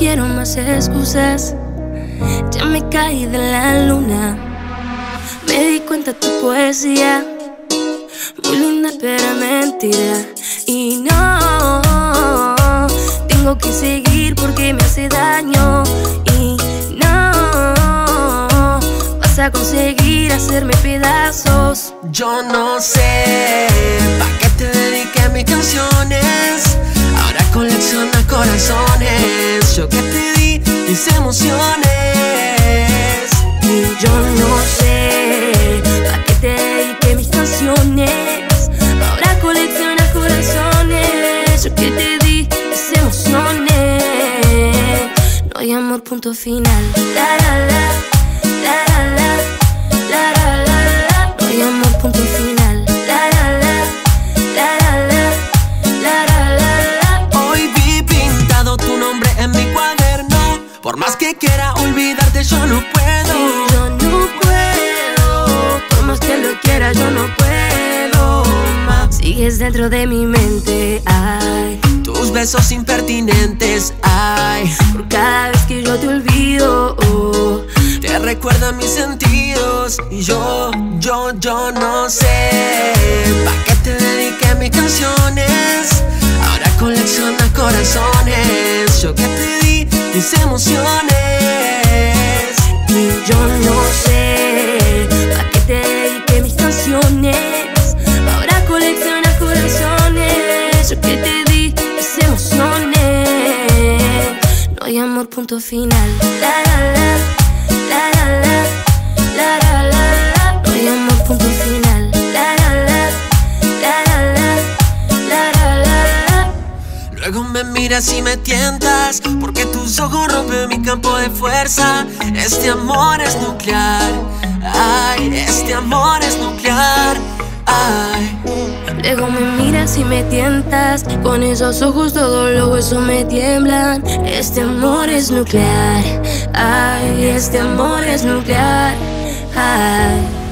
quiero más excusas. Ya me caí de la luna. Me di cuenta tu poesía, muy linda pero mentira. Y no, tengo que seguir porque me hace daño. Y no, vas a conseguir hacerme pedazos. Yo no sé pa' qué te dediqué mis canciones. Ahora colecciona corazones. Yo que te di mis emociones. Y yo no sé pa' qué te dediqué mis canciones. Ahora coleccionas corazones. Yo que te di mis emociones. No hay amor, punto final. La la la, la la la, la la la la. No hay amor, punto final. La la la, la la la, la la la la. Hoy vi pintado tu nombre en mi cuaderno. Por más que quiera olvidarte yo no puedo. Y yo no puedo. Por más que lo quiera yo no puedo más. Sigues dentro de mi mente, ay. Tus besos impertinentes, ay. Por cada vez que yo te olvido, te recuerdan mis sentidos. Y yo no sé pa' qué te dediqué mis canciones. Ahora colecciona corazones. Yo que te di mis emociones. Y yo no sé pa' qué te dediqué mis canciones. Ahora coleccionas corazones. Yo que te di mis emociones. No hay amor, punto final. La la la, la la la, la la la la. No hay amor, punto final. La la la, la la la, la la la la. Luego me miras y me tientas, porque tus ojos rompen mi campo de fuerza. Este amor es nuclear, ay, este amor es nuclear, ay. Luego me miras y me tientas, con esos ojos todos los huesos me tiemblan. Este amor es nuclear, ay, este amor es nuclear, ay.